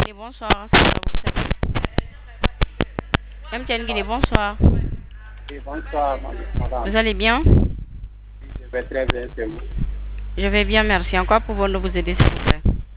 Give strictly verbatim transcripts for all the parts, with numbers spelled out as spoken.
Guinée, bonsoir. Ça va, vous savez. M T N Guinée, bonsoir. Oui, bonsoir, madame. Vous allez bien? Je vais très bien, c'est vous. Je vais bien, merci. En quoi pouvons-nous vous aider, s'il vous plaît?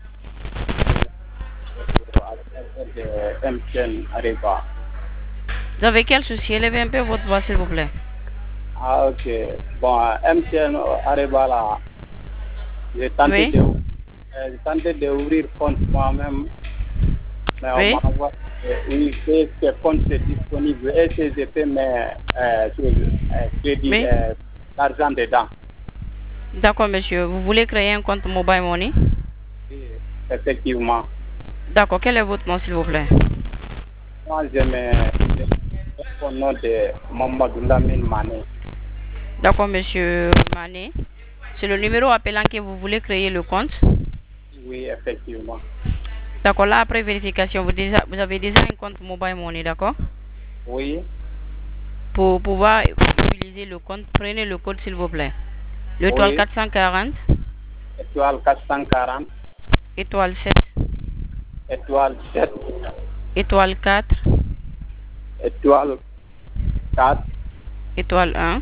De M T N Ariba. Vous avez quel souci? Élevez un peu votre voix, s'il vous plaît. Ah, ok. Bon, M T N Ariba, là, j'ai tenté, Oui. de, euh, j'ai tenté d'ouvrir compte moi-même. Mais Oui. on m'a envoyé, euh, oui, que ce compte est disponible et que j'ai fait mes euh, euh, crédits, Oui. euh, l'argent dedans. D'accord, monsieur. Vous voulez créer un compte Mobile Money? Oui, effectivement. D'accord. Quel est votre nom, s'il vous plaît? Moi, je me au nom de Mamadou Lamine Mané. D'accord, monsieur Mané. C'est le numéro appelant que vous voulez créer le compte? Oui, effectivement. D'accord. Là, après vérification, vous, déjà, vous avez déjà un compte Mobile Money, d'accord? Oui. Pour pouvoir utiliser le compte, prenez le code, s'il vous plaît. L'étoile Oui. quatre cent quarante. Étoile quatre cent quarante. Étoile sept. Étoile sept. Étoile quatre. Étoile quatre. Étoile un.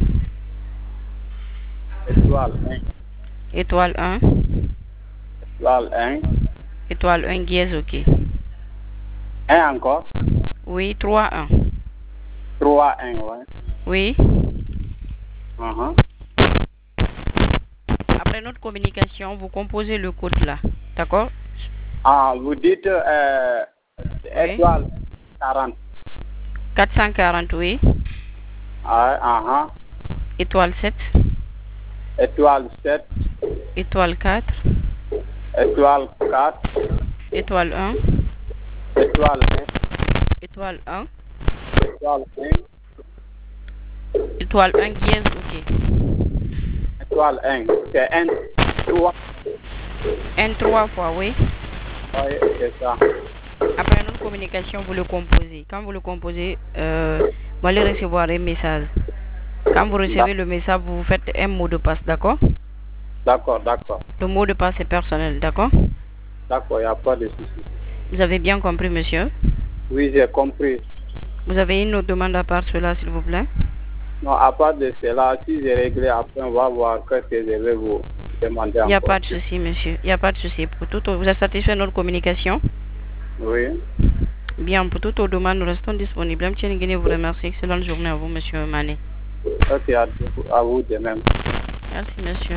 Étoile un. Étoile un. Étoile un. Étoile un, dièse, ok. un encore. Oui, trois un. trois un, ouais. Oui. Uh-huh. Après notre communication, vous composez le code là. D'accord? Ah, vous dites euh, Oui. étoile quarante. quatre cent quarante, oui. Ah, uh-huh. Étoile sept. Étoile sept. Étoile quatre. Étoile quatre. Étoile un. Étoile un. Étoile un. Étoile un. Étoile un, dièse, ok. Étoile un. C'est un, trois. Un trois fois, oui. Oui, c'est ça. Après notre communication, vous le composez. Quand vous le composez, euh, vous allez recevoir un message. Quand vous recevez le message, vous faites un mot de passe, d'accord? D'accord, d'accord. Le mot de passe est personnel, d'accord? D'accord, il n'y a pas de souci. Vous avez bien compris, monsieur? Oui, j'ai compris. Vous avez une autre demande à part cela, s'il vous plaît? Non, à part de cela, si j'ai réglé, après, on va voir ce que je vais vous demander encore. Il n'y a pas de souci, monsieur. Il n'y a pas de souci. Pour tout, vous êtes satisfait de notre communication? Oui. Bien, pour toutes vos demandes, nous restons disponibles. M. Nguyen vous remercie. Excellente journée à vous, monsieur Mané. Ok, à, à vous de même. Merci, monsieur.